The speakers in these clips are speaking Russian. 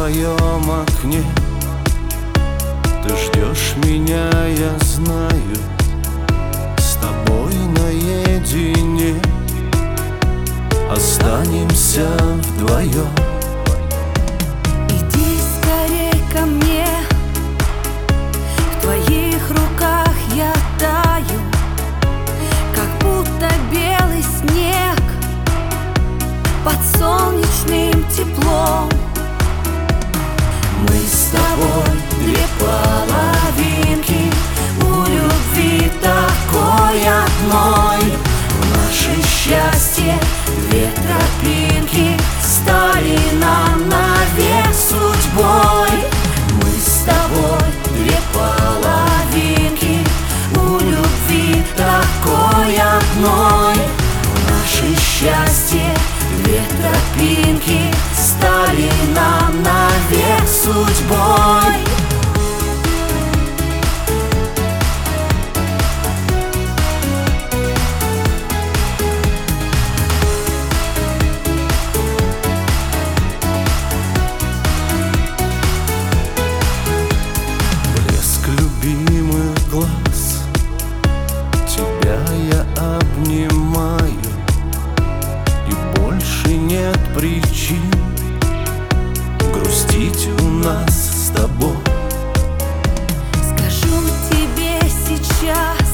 твоем окне. Ты ждешь меня, я знаю, с тобой наедине останемся вдвоем. Иди скорей ко мне, в твоих руках я таю, как будто белый снег под солнечным теплом. Мы с тобой две половинки, у любви такой одной. В наше счастье две тропинки стали нам навек судьбой. Мы с тобой две половинки, у любви такой одной. В наше счастье две тропинки стали нам навек судьбой. Блеск любимых глаз, тебя я обнимаю, и больше нет причин грустить у нас с тобой. Скажу тебе сейчас,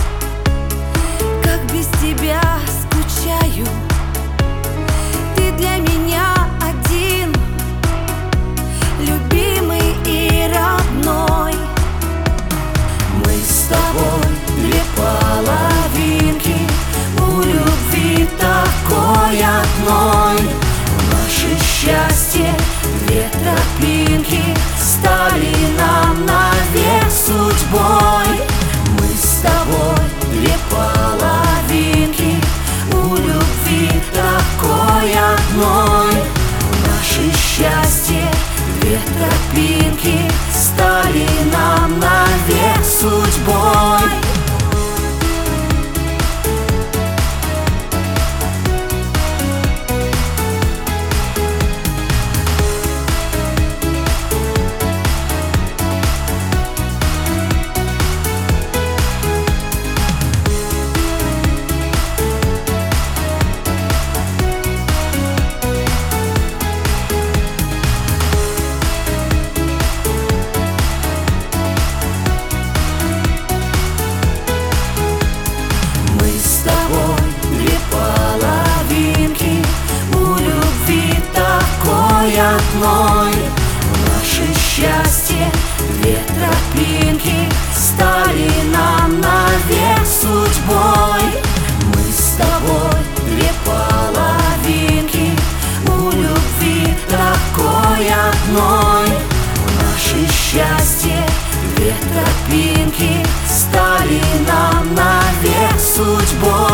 как без тебя скучаю. Ты для меня один, любимый и родной. Мы с тобой две половинки, у любви такой одной. В наше счастье две тропинки стали нам навек судьбой. Мы с тобой две половинки, у любви такой одной. В наше счастье две тропинки стали нам навек судьбой. Одной. В наше счастье две тропинки стали нам навек судьбой. Мы с тобой две половинки, у любви такой одной. В наше счастье две тропинки стали нам навек судьбой.